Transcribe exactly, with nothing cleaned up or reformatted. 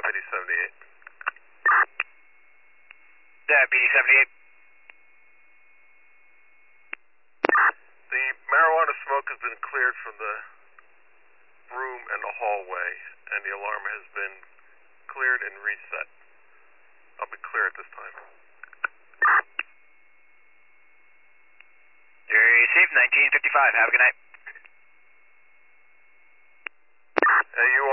Deputy seventy-eight. Deputy seventy-eight. The marijuana smoke has been cleared from the room and the hallway, and the alarm has been cleared and reset. I'll be clear at this time. Received, nineteen fifty-five. Have a good night. Uh, you